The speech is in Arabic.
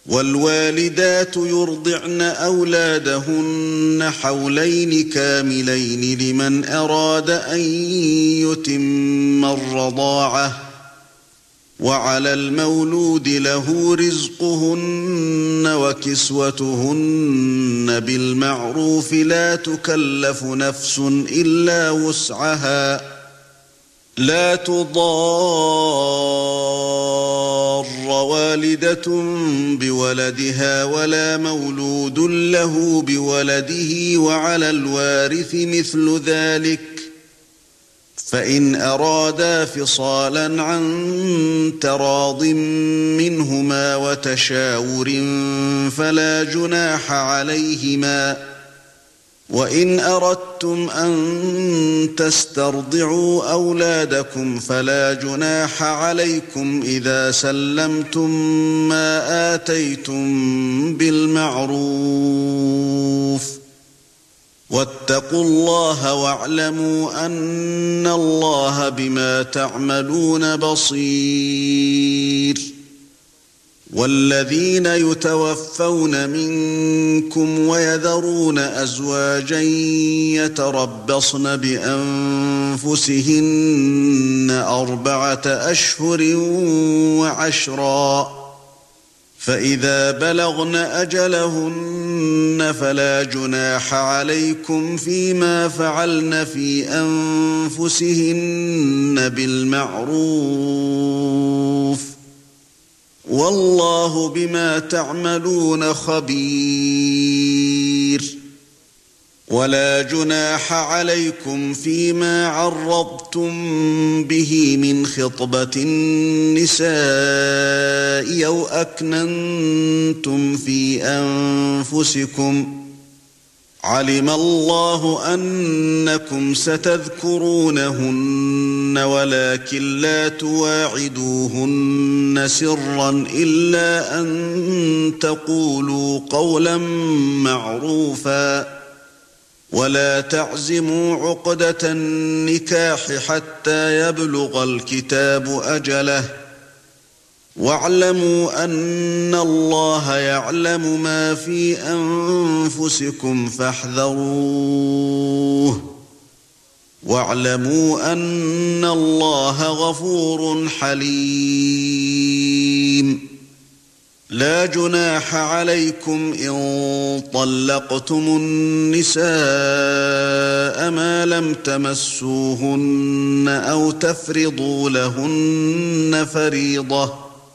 والوالدات يرضعن أولادهن حولين كاملين لمن أراد أن يتم الرضاعة، وعلى المولود له رزقهن وكسوتهن بالمعروف لا تكلف نفس إلا وسعها، لا تضار والدة بولدها ولا مولود له بولده، وعلى الوارث مثل ذلك، فإن أرادا فصالا عن تراض منهما وتشاور فلا جناح عليهما. وإن أردتم أن تسترضعوا أولادكم فلا جناح عليكم إذا سلمتم ما آتيتم بالمعروف، واتقوا الله واعلموا أن الله بما تعملون بصير. والذين يتوفون منكم ويذرون أزواجا يتربصن بأنفسهن 4 أشهر و10، فإذا بلغن أجلهن فلا جناح عليكم فيما فعلن في أنفسهن بالمعروف، والله بما تعملون خبير. ولا جناح عليكم فيما عرضتم به من خطبة النساء أو أكننتم في أنفسكم، علم الله أنكم ستذكرونهن ولكن لا تواعدوهن سرا إلا أن تقولوا قولا معروفا، ولا تعزموا عقدة النكاح حتى يبلغ الكتاب أجله، واعلموا أن الله يعلم ما في أنفسكم فاحذروه، واعلموا أن الله غفور حليم. لا جناح عليكم إن طلقتم النساء ما لم تمسوهن أو تفرضوا لهن فريضة،